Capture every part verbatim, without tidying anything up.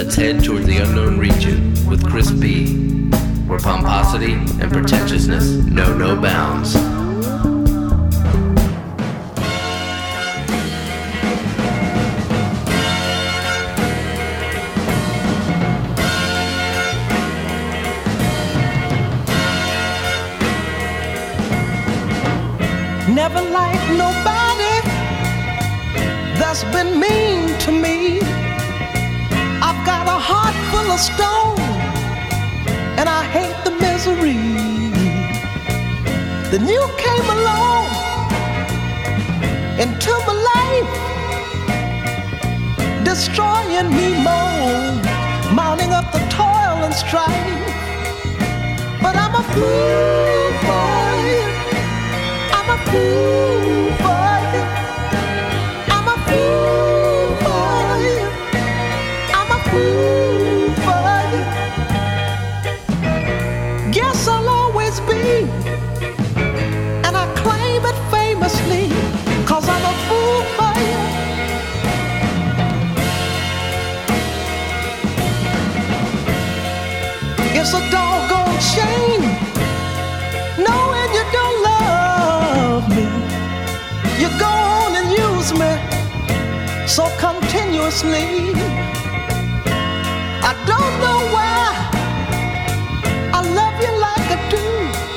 Let's head toward the unknown region with Chris B, where pomposity and pretentiousness know no bounds. Never liked nobody that's been mean to me. I've got a heart full of stone, and I hate the misery. Then you came along into my life, destroying me more, mounting up the toil and strife. But I'm a fool for you. I'm a fool for you. I'm a fool for you. I'm a fool for you. Guess I'll always be, and I claim it famously, 'cause I'm a fool for you. It's a doggone shame knowing you don't love me. You go on and use me so continuously. I don't know why I love you like I do,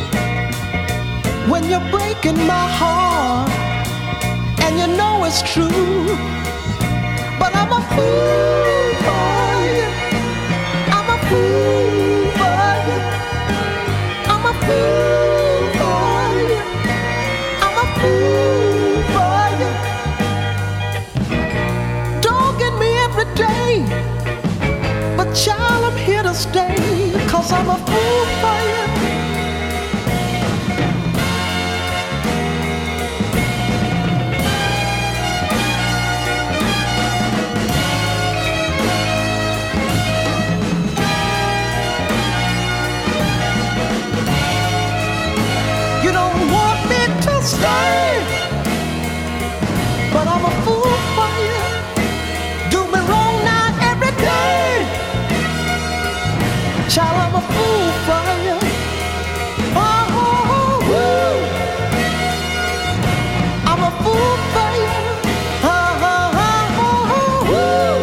when you're breaking my heart and you know it's true. But I'm a fool for you. I'm a fool for you. I'm a fool for you. I'm a fool for you. Dogging me every day, but child, I'm here to stay, 'cause I'm a fool for you. You don't want me to stay, but I'm a fool for you. Do me wrong now every day, child, I'm a fool for you. Oh, oh, oh, I'm a fool for you. Oh, oh, oh, oh, oh,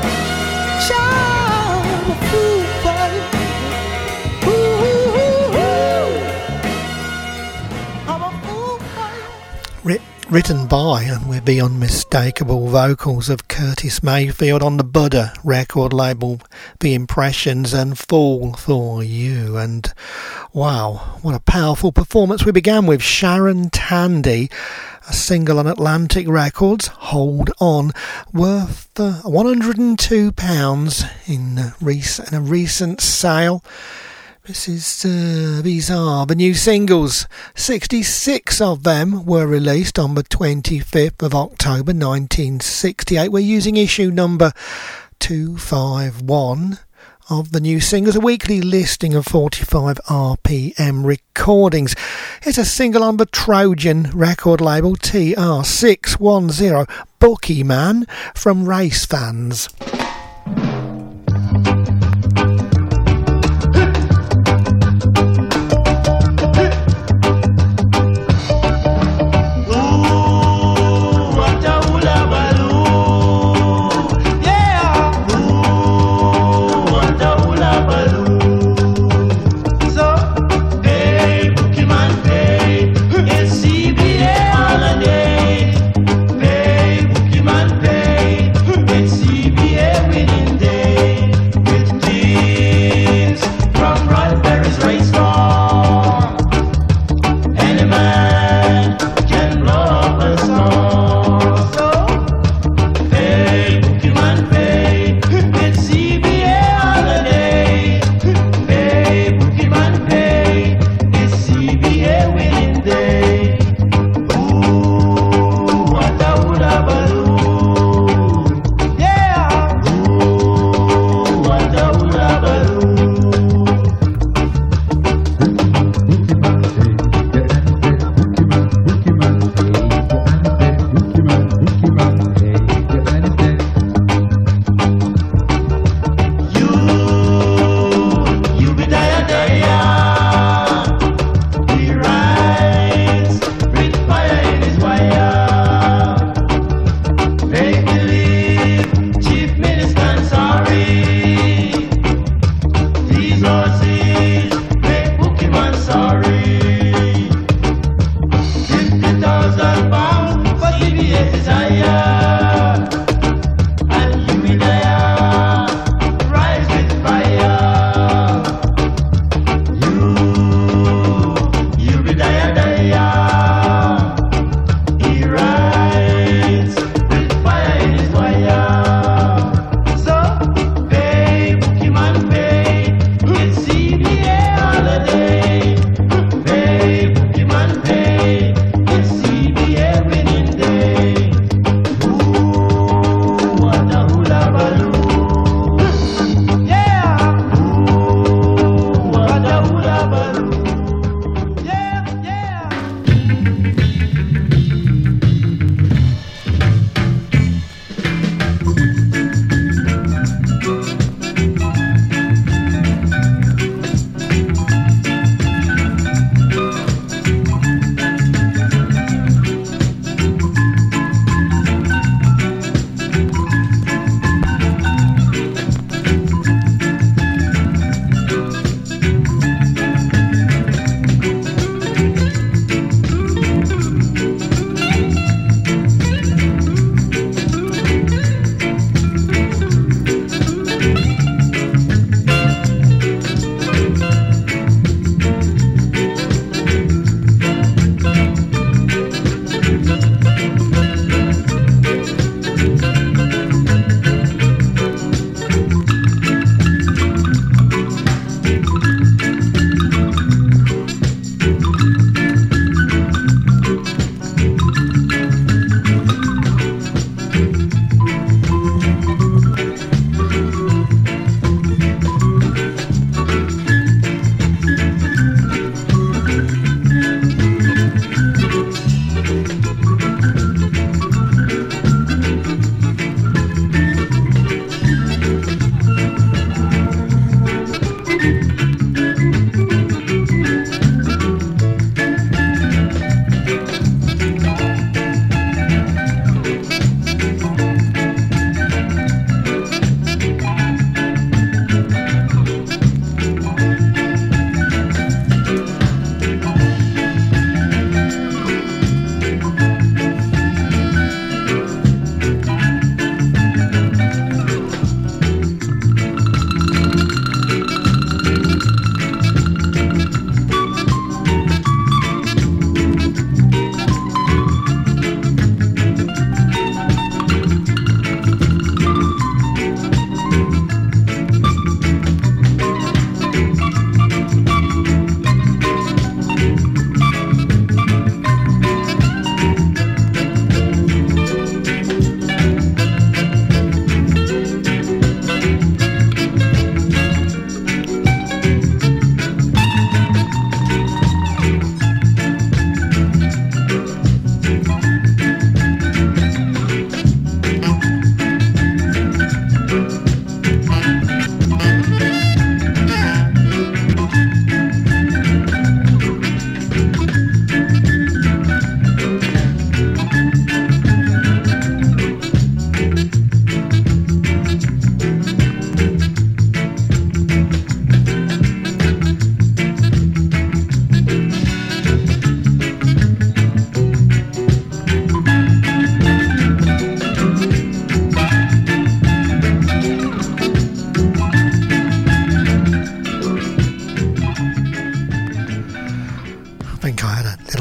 child, I'm a fool for you. Ooh, ooh, ooh. I'm a fool for you. Writ- written by and with the unmistakable vocals of Curtis Mayfield on the Buddha record label, The Impressions, and Fall For You. And wow, what a powerful performance. We began with Sharon Tandy, a single on Atlantic Records, Hold On, worth uh, one hundred and two pounds in, a rec- in a recent sale. This is uh, these are the new singles. sixty-six of them were released on the twenty-fifth of October nineteen sixty-eight. We're using issue number two fifty-one of the new singles, a weekly listing of forty-five R P M recordings. It's a single on the Trojan record label, T R six ten, Bookie Man, from Race Fans. C B A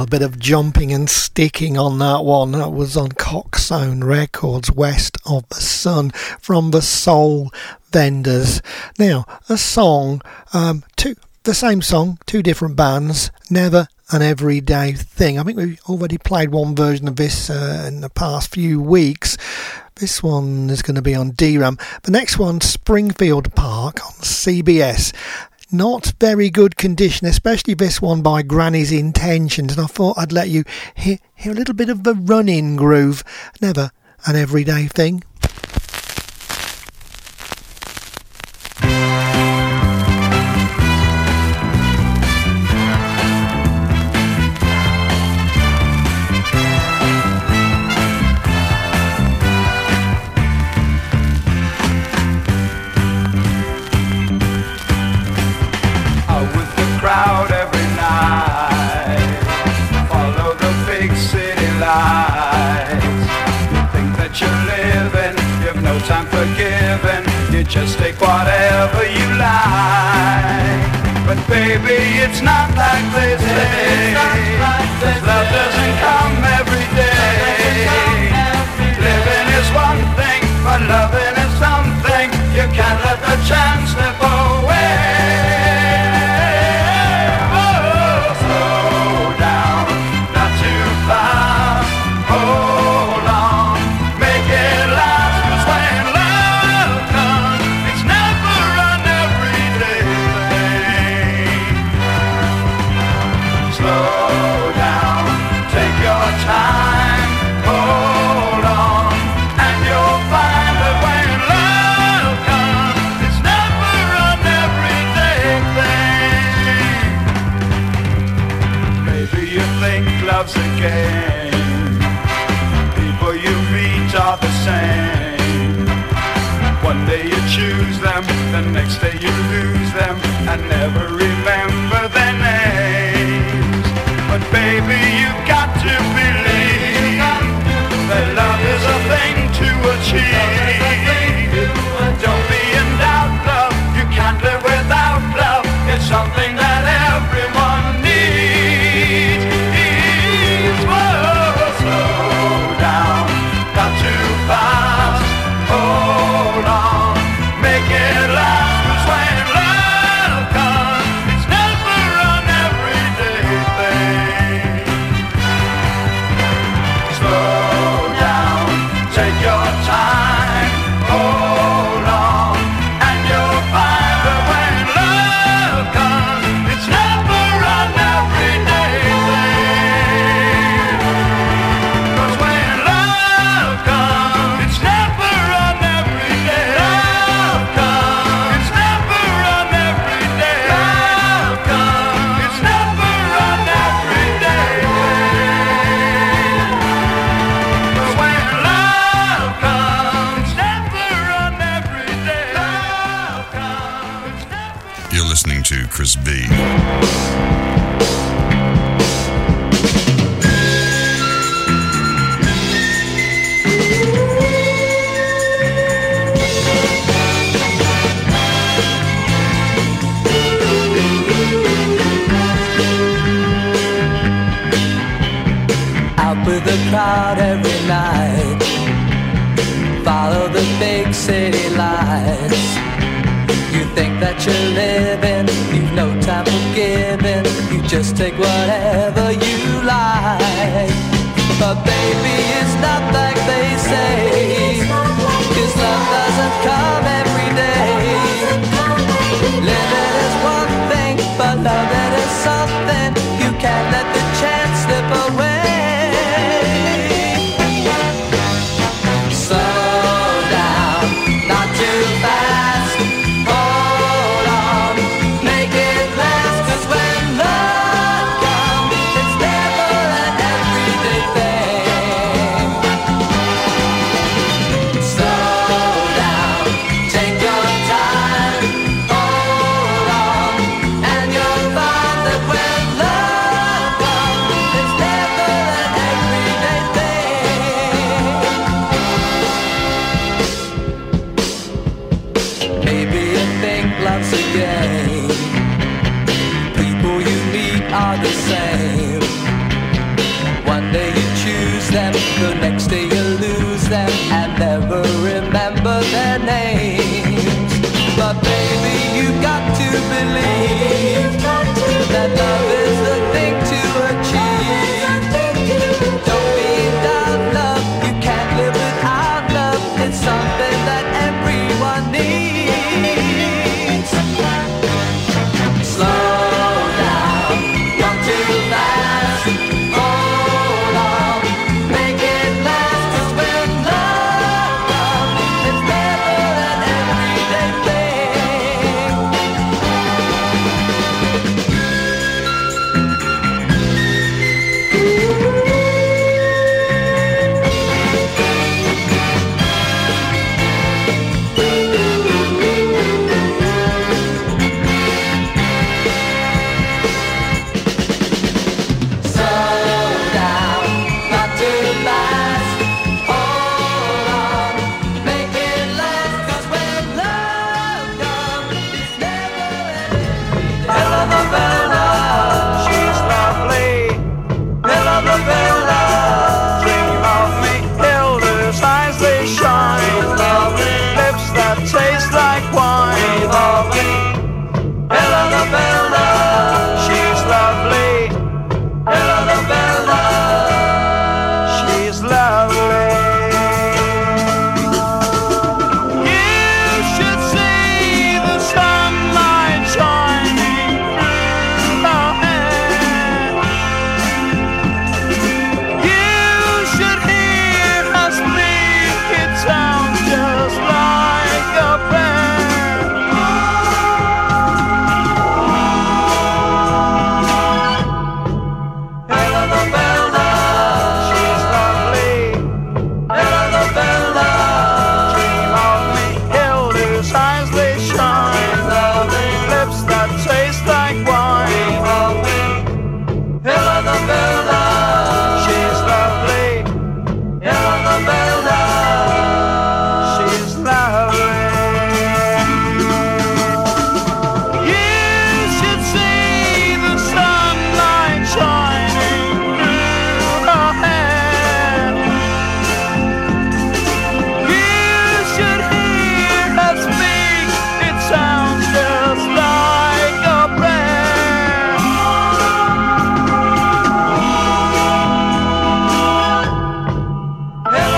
bit of jumping and sticking on that one. That was on Coxzone Records, West of the Sun, from the Soul Vendors. Now, a song, um, two, the same song, two different bands, Never an Everyday Thing. I think we've already played one version of this uh, in the past few weeks. This one is going to be on D RAM. The next one, Springfield Park on C B S. Not very good condition, especially this one by Granny's Intentions, and I thought I'd let you hear, hear a little bit of the run-in groove. Never an Everyday Thing. Just take whatever you like. But baby, it's not like they say. Love doesn't come every day. Living is one thing, but loving is something. You can't let the chance slip away. Oh, slow down, not too fast. Hold on, make it last. 'Cause when love comes, it's never an everyday thing. Slow down, take your time. Hold on, and you'll find that when love comes, it's never an everyday thing. Maybe you think love's a game. People you meet are the same. One day you choose them, the next day you lose them, and never remember their names. But baby, you got to believe that love is a thing to achieve. Don't be in doubt, love, you can't live without love. It's something that everyone needs. Whoa, slow down, not too fast. Hold on, make it last. 'Cause when love comes, it's never an everyday thing. Slow down, take your time. Hold on, and you'll find that when love comes, it's never an everyday thing. 'Cause when love comes, it's never an everyday. Love comes, it's never an everyday. Love comes, it's never an everyday thing. 'Cause when love comes, it's never an everyday. Love comes, it's never. You're listening to Chris B. Out with the crowd every night, follow the big city lights. You think that you're living, you've no time for giving. You just take whatever you like. But baby, it's not like they say, 'cause love doesn't come every day. Living is one thing, but loving is something. You can't let the chance slip away. Slow down, not too fast. Hold on, make it last. 'Cause when love comes, it's never an everyday thing.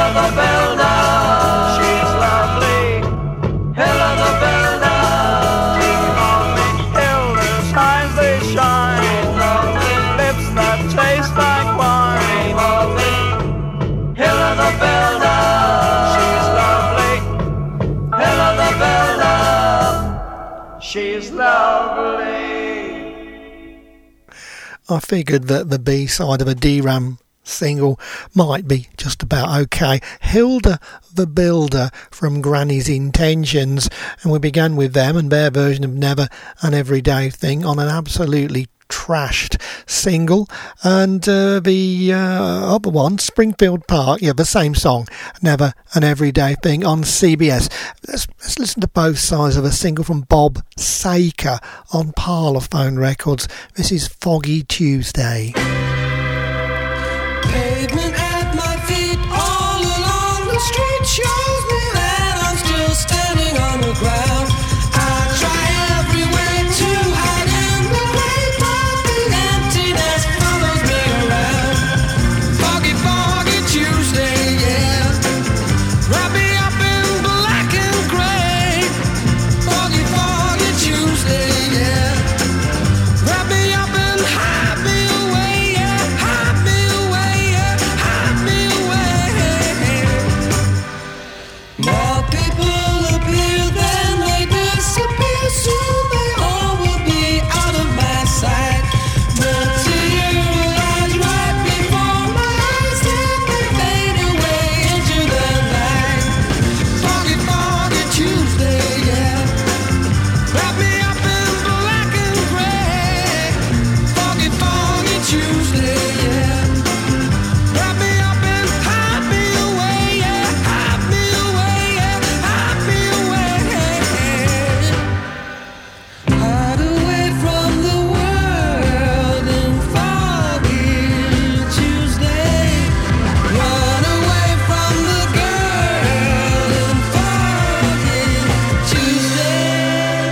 the builder. She's lovely. Hilla the builder. Lovely. Hilda's eyes they shine. Lovely. Lips that taste like wine. Lovely. Hilla the builder. She's lovely. Hilla the builder. She's lovely. I figured that the B-side of a D-Ram single might be just about okay. Hilda the Builder from Granny's Intentions, and we began with them and their version of Never an Everyday Thing on an absolutely trashed single, and uh, the uh, other one, Springfield Park, yeah, the same song, Never an Everyday Thing, on C B S. Let's, let's listen to both sides of a single from Bob Saker on Parlophone Records. This is Foggy Tuesday. Pavement at my feet, all along the street shows me that I'm still standing on the ground. I try every way to hide in the great, but the emptiness follows me around. Foggy, foggy Tuesday, yeah. Wrap me up in black and grey. Foggy, foggy Tuesday, yeah. Wrap me up and hide me away, yeah. Hide me away, yeah. Hide me away. Now people appear, then they disappear. Soon they all will be out of my sight. Materialize right before my eyes, then they fade away into the night. Foggy, foggy Tuesday, yeah. Wrap me up in black and grey. Foggy, foggy Tuesday, yeah. Wrap me up and hide me away, yeah. Hide me away, yeah. Hide me away. Hide away from the world in foggy Tuesday. Run away from the girl in foggy Tuesday.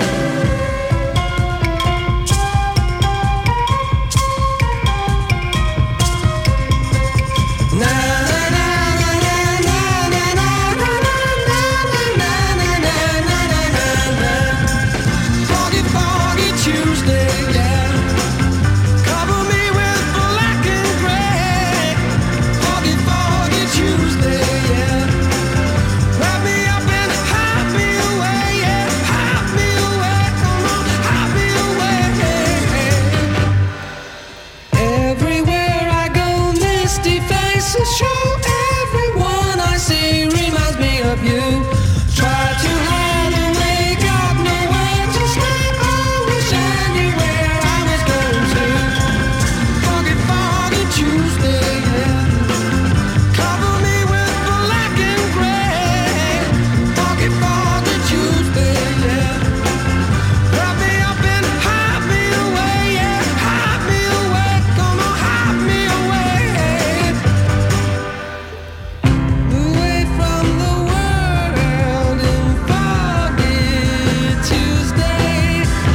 Na na na na na na na na na na na na na. Foggy, foggy Tuesday, yeah. Cover me with black and grey. Foggy, foggy Tuesday, yeah. Wrap me up and hide me away, yeah. Hide me away, come on, hide me away. Everywhere I go, misty faces show. Everyone I see reminds me of you. Try to hide away, got nowhere to stay. I wish I knew where I was going to. Foggy, foggy Tuesday, yeah. Cover me with black and grey. Foggy, foggy Tuesday, yeah. Wrap me up and hide me away, yeah. Hide me away, come on, hide me away. Away from the world in foggy Tuesday.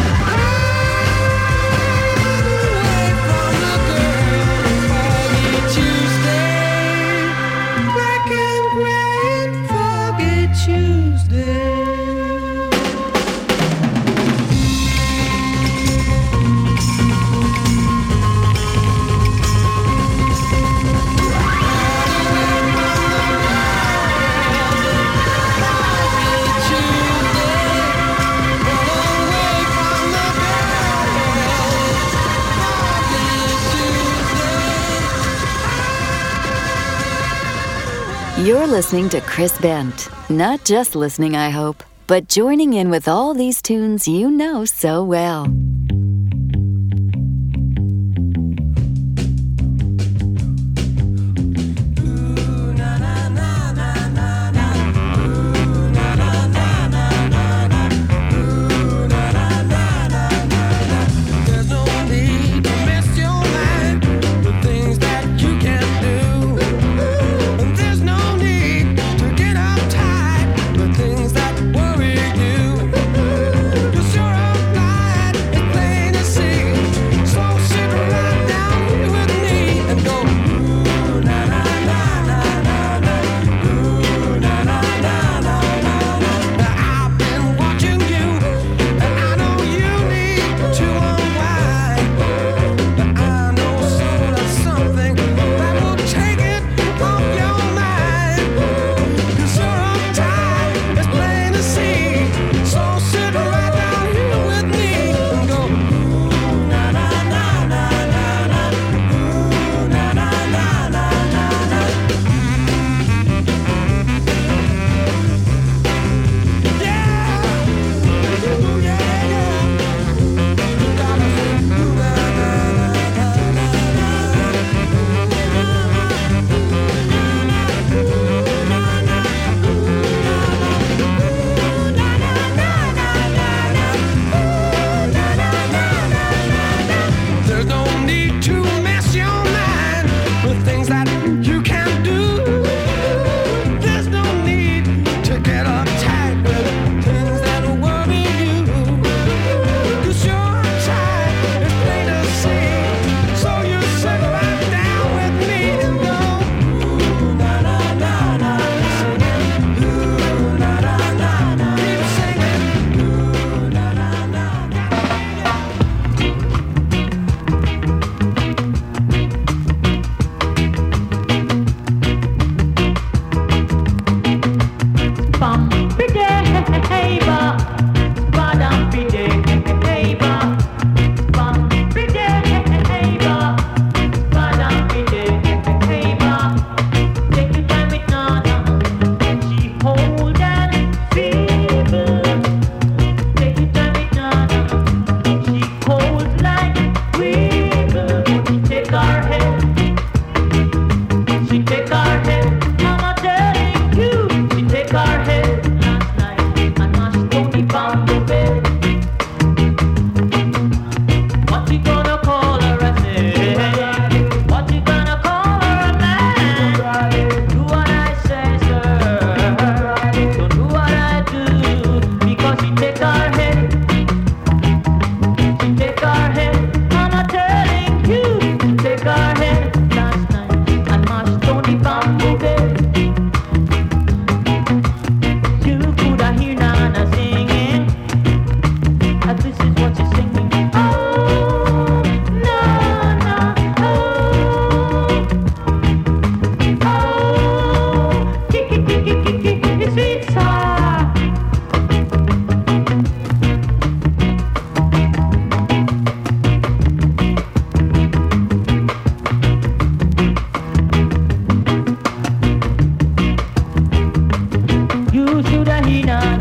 Away from the girl in foggy Tuesday. Black and gray foggy Tuesday. You're listening to Chris Bent. Not just listening, I hope, but joining in with all these tunes you know so well. There's no need to mess your mind with things that you can't do. And there's no need to get uptight with things that worry you. 'Cause you're a blind, it's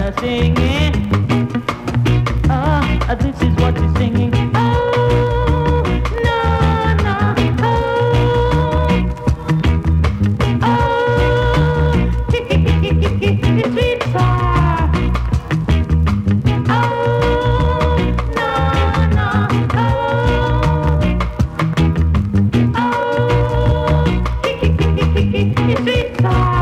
na singing. Ah, this is what you're singing. Oh, na na, oh, oh, it's sweet star. Oh, na na, oh, oh, it's sweet star.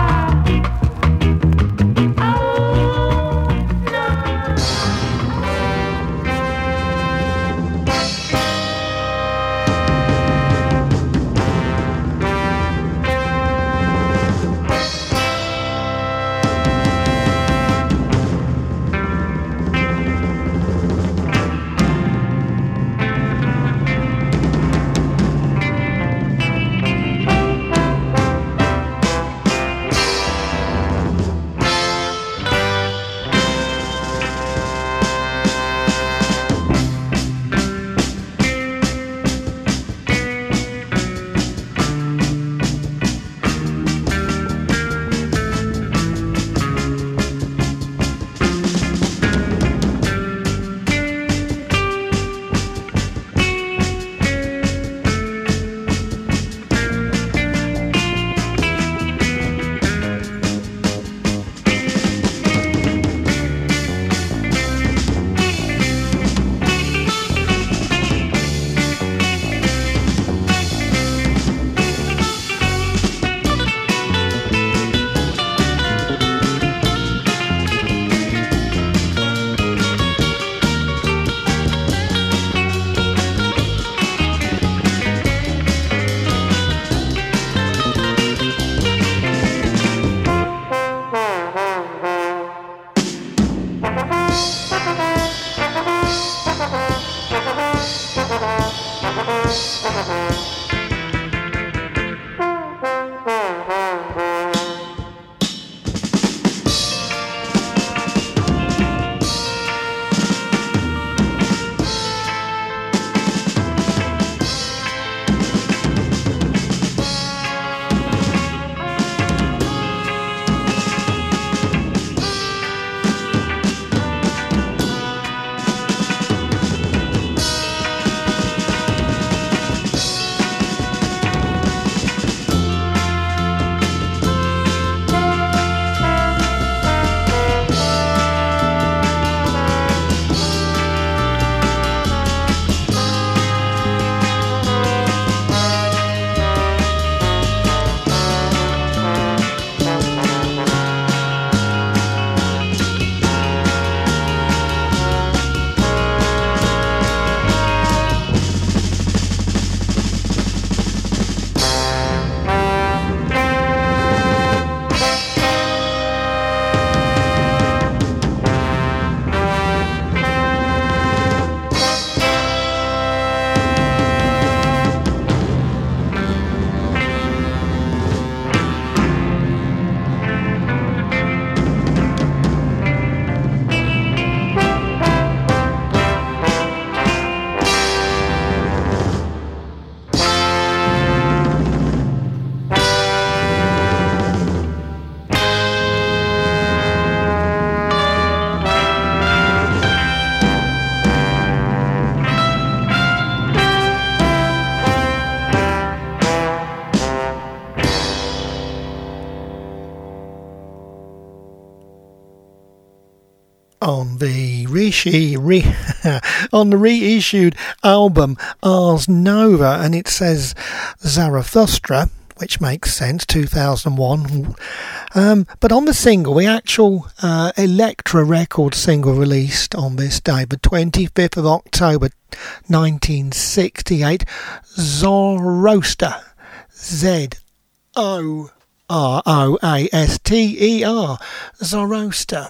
On the re- re- on the reissued album Ars Nova, and it says Zarathustra, which makes sense, two thousand one. Um, but on the single, the actual uh, Elektra record single released on this day, the twenty-fifth of October nineteen sixty-eight, Zoroaster, Z O R O A S T E R, Zoroaster.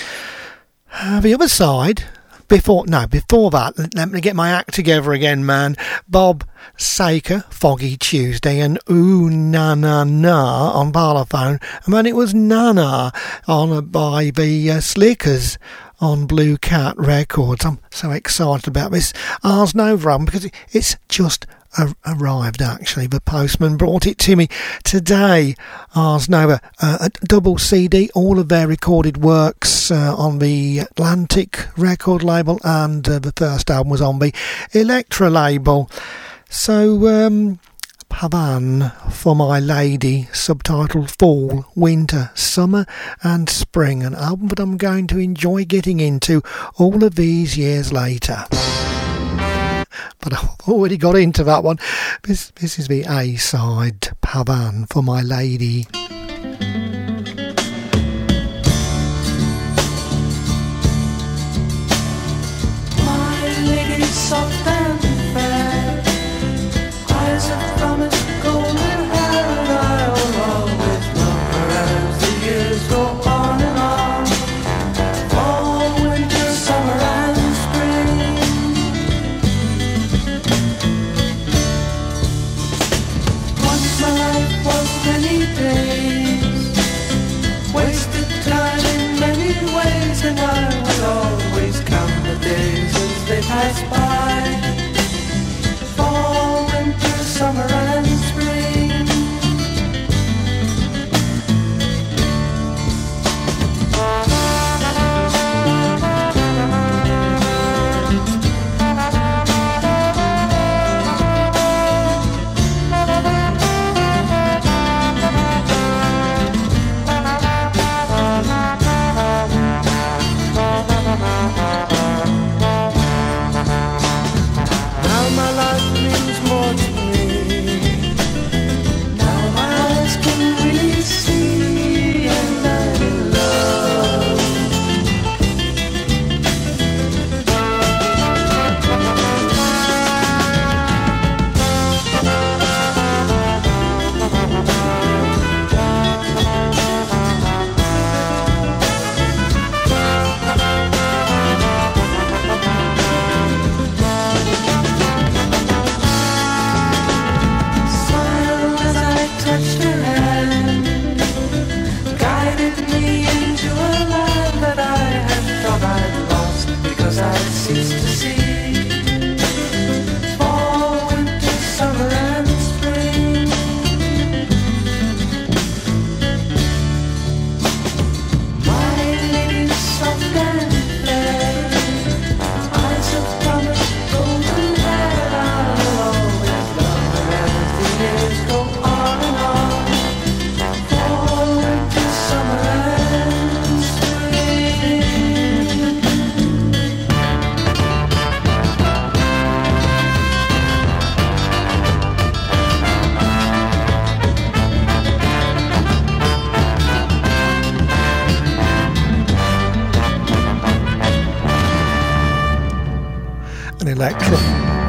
Uh, the other side, before no, before that, let me get my act together again, man. Bob Saker, Foggy Tuesday, and Ooh Na Na Na on Parlophone, and then it was Nana on uh, by the uh, Slickers on Blue Cat Records. I'm so excited about this Ars Nova album because it's just a- arrived actually. The postman brought it to me today. Ars Nova, uh, a double C D, all of their recorded works uh, on the Atlantic record label, and uh, the first album was on the Elektra label. So, um, Pavan for My Lady, subtitled Fall, Winter, Summer and Spring, an album that I'm going to enjoy getting into all of these years later. But I've already got into that one. This, this is the A-side, Pavan for My Lady. My lady soft and fair, eyes of promise, golden hair, and I'll always love her as the years go on and on. Fall, winter, summer and spring. Once my life was many days, wasted time in many ways, and I will always count the days as they pass by. Fall, winter, summer and spring. Now my life means more to me. Now my eyes can really see, and I'm in love. Smiled as I touched her hand, guided me into a land that I had thought I'd lost because I'd ceased to see. Fall, winter, summer and spring. My lady soft and fair, eyes of promise, golden hair, I'll always love her as the years go on and on. Fall, winter, summer and spring. An Elektra.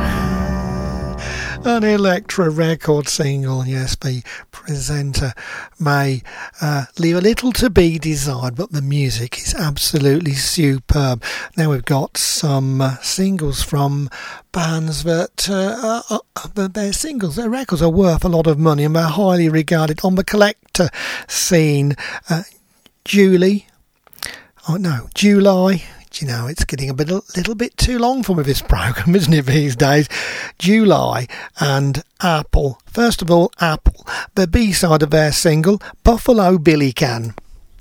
An Elektra record single, yes, the presenter may uh, leave a little to be desired, but the music is absolutely superb. Now we've got some uh, singles from bands that uh, are, are, their singles, their records are worth a lot of money and they're highly regarded on the collector scene. Uh, Julie, oh no, July. Do you know, it's getting a bit, a little bit too long for me, this programme, isn't it, these days? July and Apple. First of all, Apple. The B-side of their single, Buffalo Billy Can.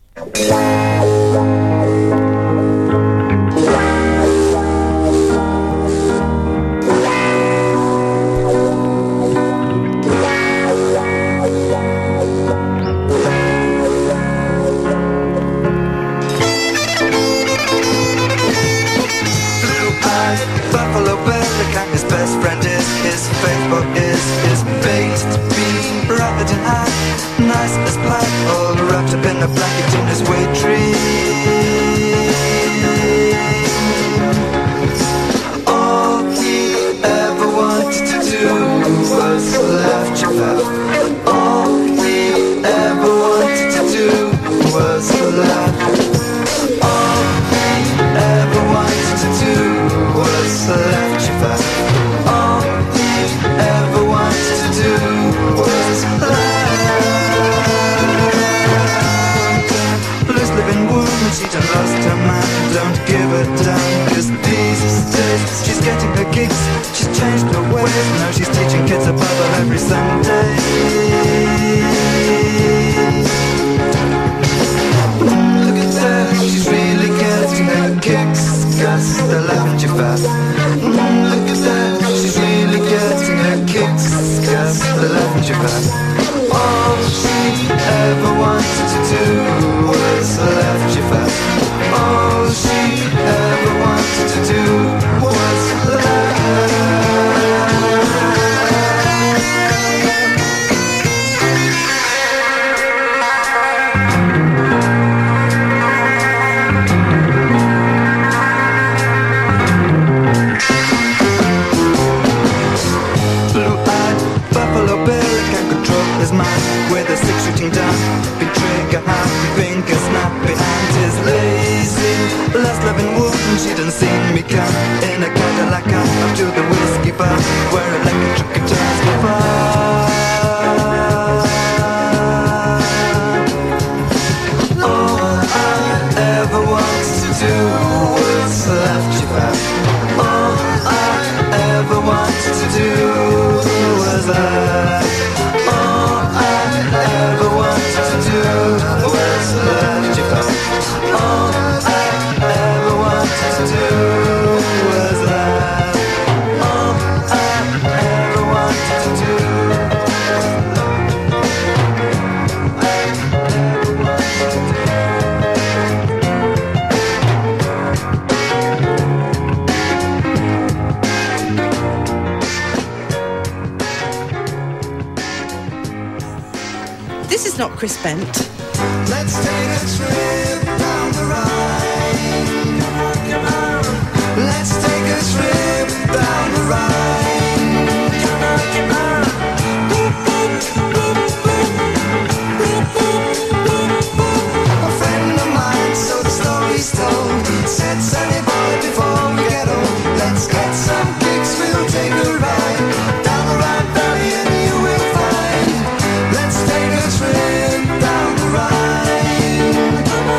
Buffalo Billy Can, his best friend is his Facebook is his face to be bright and high, nice as black, all wrapped up in a blanket in his weight tree. All he ever wanted to do was laugh you out. All he ever wanted to do was laugh. All he ever wanted to do was left you back. All he ever wanted to do was laugh. Blues living woman, she done lost her mind. Don't give a damn. Cause these days she's getting her kicks, she's changed her ways. Now she's teaching kids a Bible every Sunday. Look at that, she's really getting her kicks, cause they're laughing too fast. Look at that, she's really getting her kicks, cause they're laughing too fast. All she ever wanted to do was laugh too fast. All she ever wanted to do was laugh. Blue-eyed Buffalo Bill can't control his mind with a six shooting down. Big trigger happy, finger snappy, and is lazy. Last loving woman, she done seen me come in a Cadillac up to the whiskey bar where electric guitars go far. All I ever wanted to do was laugh too fast. All I ever wanted to do was laugh. All I ever wanted to do was laugh too fast. All I ever wanted to do was laugh. All I ever wanted to do. This is not Chris Bent. Let's take a trip down the Rhine. Come on, let's take a trip down the Rhine. Come on, come on. Boop, boop, boop, boop. Boop, boop, boop, boop. A friend of mine, so the story's told, said, Sonny boy, before we get old, let's get some kicks, we'll take a ride down the Rhine Valley and you will find. Let's take a trip down the Rhine.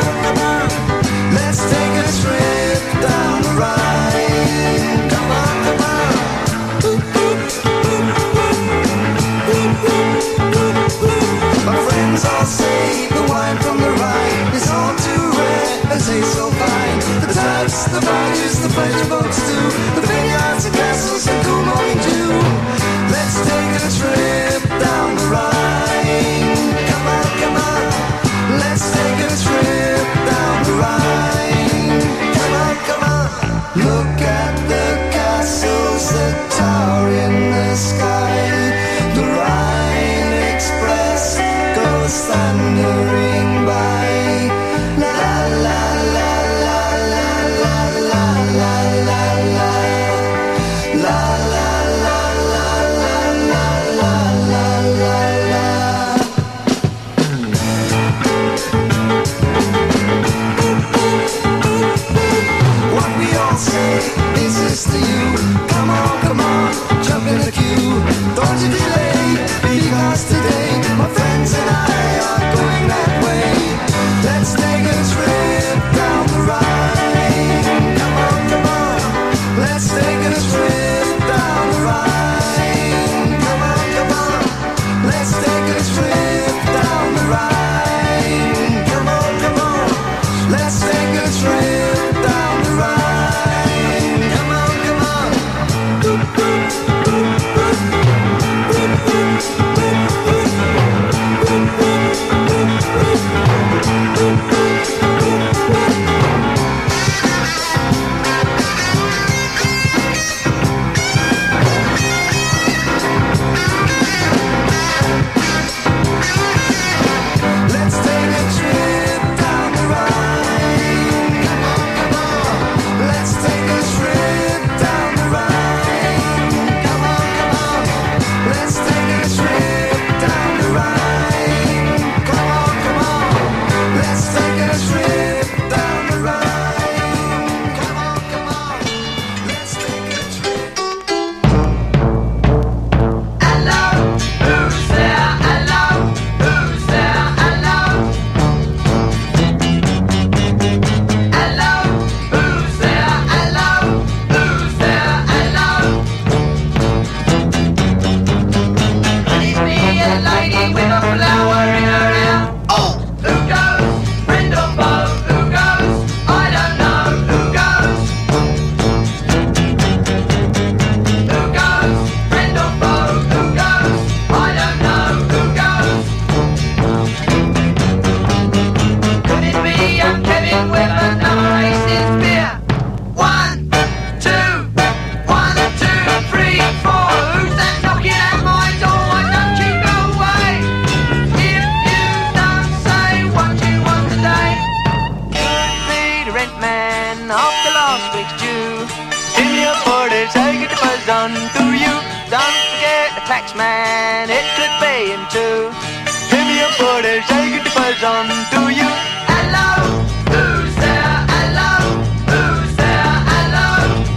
morning with another racist beer. One, two, one, two, three, four. Who's that knocking at my door? Why don't you go away? If you don't say what you want today. Could be the rent man after last week's due. Give me a forty, take it to buzz on through you. Don't forget the tax man, it could be him too. Give me a forty, take it to buzz on through you. Hello, who's there? Hello, who's there? Hello.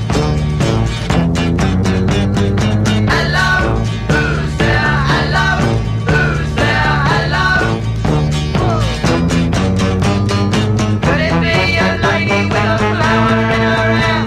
Hello, who's there? Hello, who's there? Hello. Could it be a lady with a flower in her hair?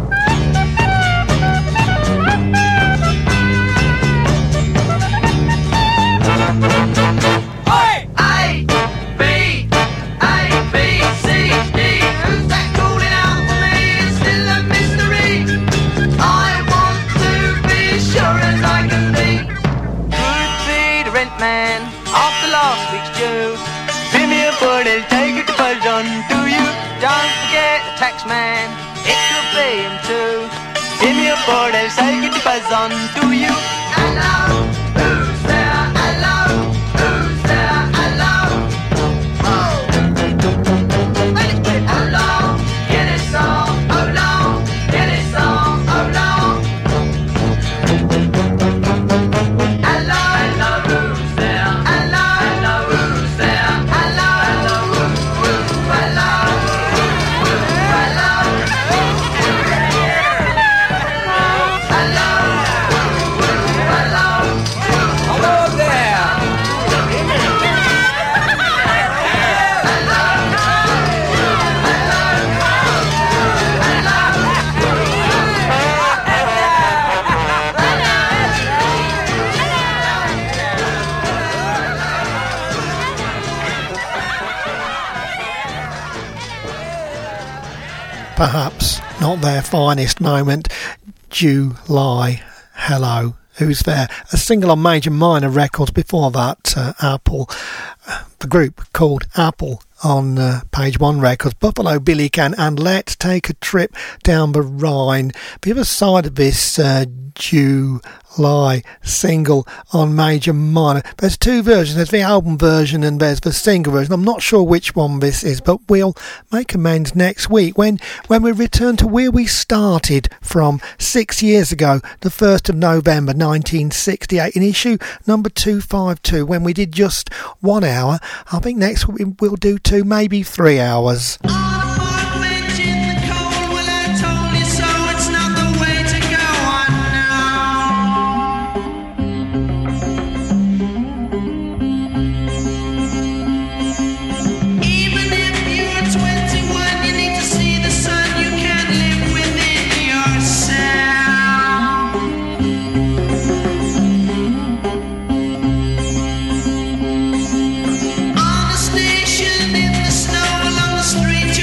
A, B, A, B, C, D. Who's that calling out for me? It's still a mystery. I want to be as sure as I can be. Could be the rent man after last week's due. Give me a forty, take it to buzz on to you. Don't forget the tax man, it could be him too. Give me a forty, take it to buzz on to you. Hello, who's there? Hello, who's there? Hello. Oh. Let's put it how long? Get it song, oh long. Get it song, oh long. Hello, hello, who's there? Hello, hello, who's there? Hello, hello, who, who, hello, who, hello. Hello, who, hello. Hello there. Perhaps not their finest moment. July, hello, who's there? A single on Major Minor Records. Before that, uh, Apple, uh, the group called Apple on uh, Page One Records. Buffalo Billy Can and Let's Take a Trip Down the Rhine. The other side of this uh, July single on Major Minor. There's two versions. There's the album version and there's the single version. I'm not sure which one this is, but we'll make amends next week when, when we return to where we started from six years ago, the first of November nineteen sixty-eight, in issue number two fifty-two, when we did just one hour. I think next week we'll do two, maybe three hours. Station in the snow along the street.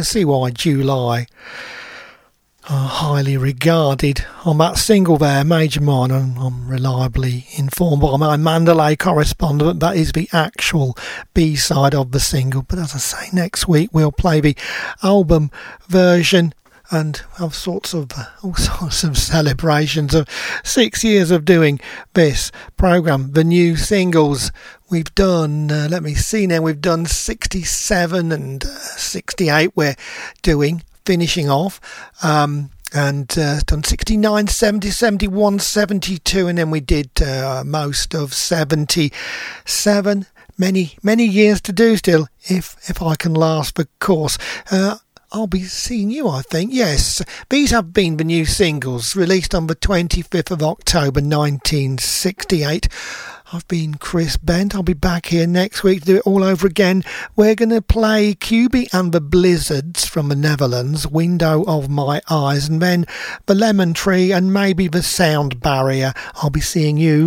can see why July are highly regarded. On that single there, Major Minor, and I'm reliably informed by my Mandalay correspondent that is the actual B-side of the single. But as I say, next week we'll play the album version and have sorts of all sorts of celebrations of six years of doing this programme. The new singles we've done, uh, let me see now, we've done sixty-seven and uh, sixty-eight we're doing, finishing off, um, and uh, done sixty-nine, seventy, seventy-one, seventy-two, and then we did uh, most of seventy-seven. Many, many years to do still, if if I can last the course. Uh, I'll be seeing you, I think. Yes, these have been the new singles released on the twenty-fifth of October nineteen sixty-eight. I've been Chris Bent. I'll be back here next week to do it all over again. We're going to play Q B and the Blizzards from the Netherlands, Window of My Eyes, and then the Lemon Tree and maybe the Sound Barrier. I'll be seeing you.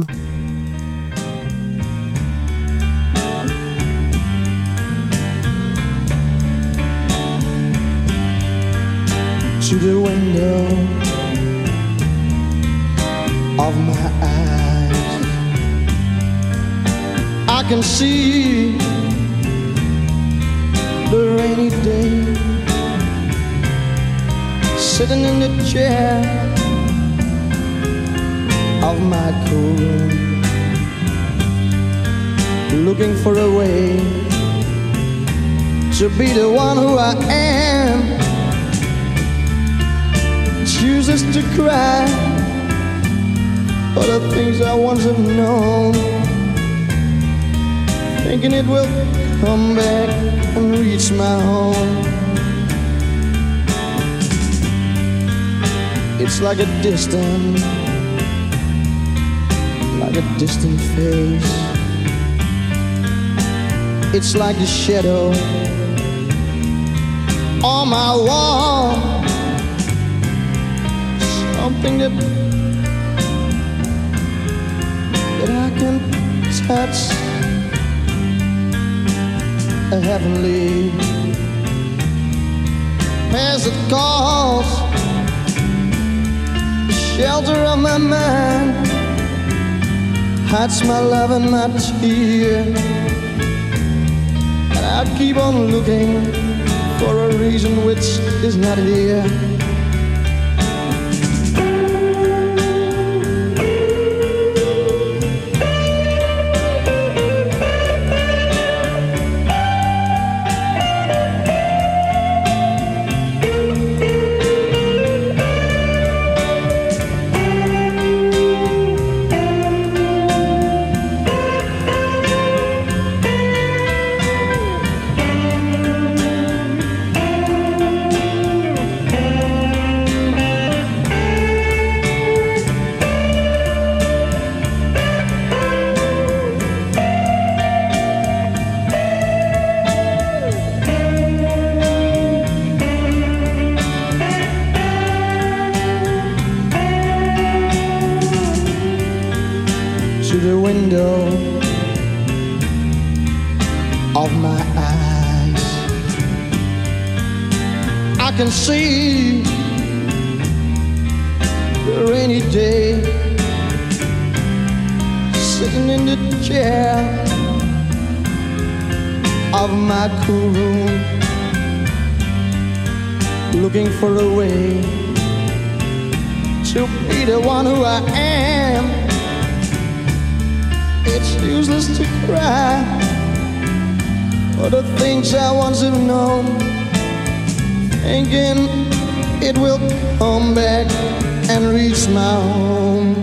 To the window of my eyes, I can see the rainy day, sitting in the chair of my cool room, looking for a way to be the one who I am. Chooses to cry for the things I once have known, thinking it will come back and reach my home. It's like a distant, like a distant face. It's like a shadow on my wall. Something that, that I can touch, a heavenly as it calls, the shelter of my mind, hides my love and my tear, and I keep on looking for a reason which is not here. I can see the rainy day, sitting in the chair of my cool room, looking for a way to be the one who I am. It's useless to cry for the things I once have known, thinking it will come back and reach my home.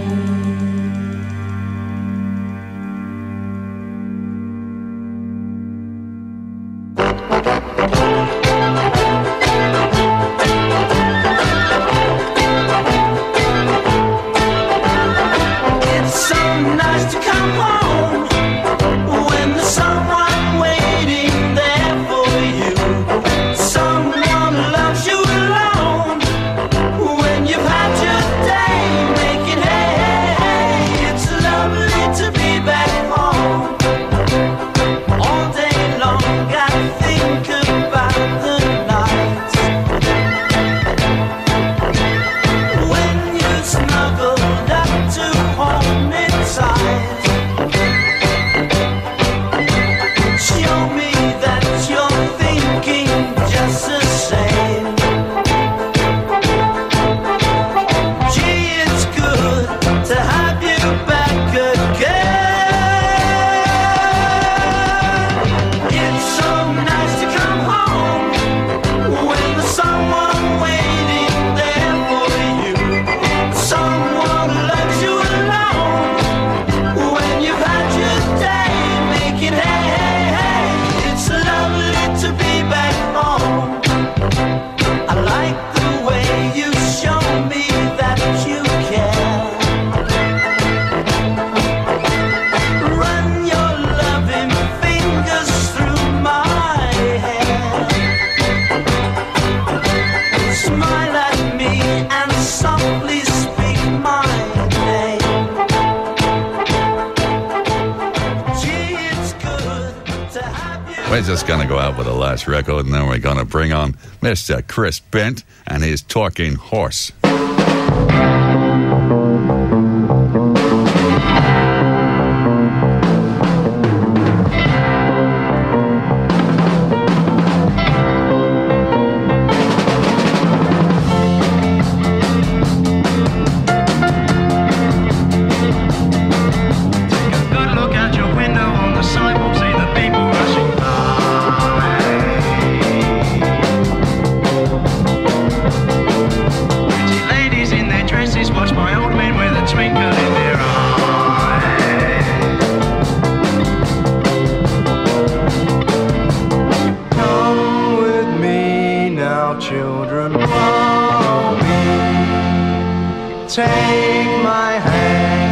It's so nice to come home when there's someone waiting there for you. Someone loves you alone when you've had your day making hay. We're just going to go out with the last record, and then we're going to bring on Mister Chris Bent and his Talking Horse. Take my hand.